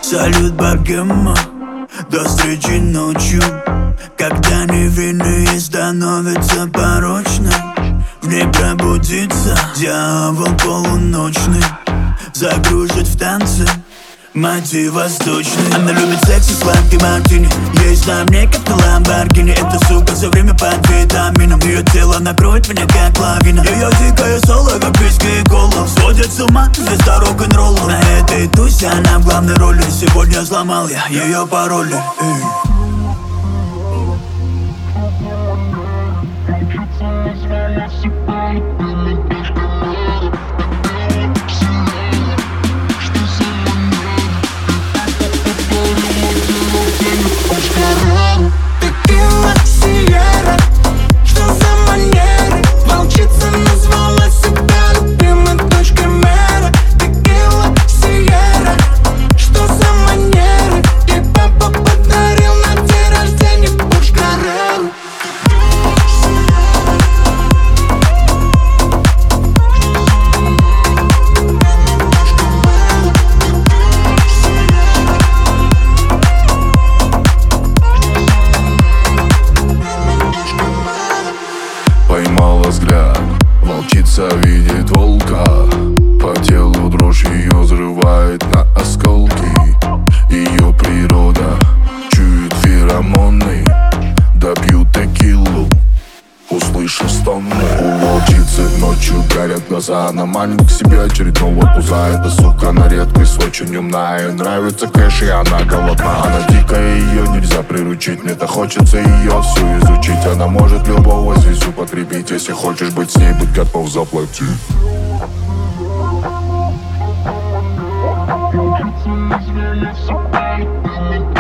Салют, богема, до встречи ночью. Когда невинные становятся порочной, в ней пробудится дьявол полуночный, загружит в танцы мотив восточный. Она любит секс и сладкий мартини. Есть на мне как на Ламборгини. Эта сука все время под витамином. Ее тело накроет меня как лавина. Ее дикое соло, как виски и кола, сводит с ума звезда рок-н-ролла. На этой тусе она в главной роли. Сегодня взломал я ее пароли. Текила, Сиера, что за манеры? Волчица назвала себя любимой точкой мэра. Текила, Сиера, что за манеры? Ей папа подарил на день рождения Порш Карреру. Поймала взгляд, волчица видит волка. По телу дрожь ее взрывает на осколки. Ее природа чует феромоны. Допью текилу, услышав стоны. У волчицы ночью горят глаза. Она манит к себе очередного пуза. Эта сука на редкость очень умная. Нравится кэш и она голодна. Она дикая, ее нельзя приручить. Мне-то хочется ее всю изучить. Она может любого звезду потребить. Если хочешь быть с ней, будь готов заплатить. Волчица назвала себя любимой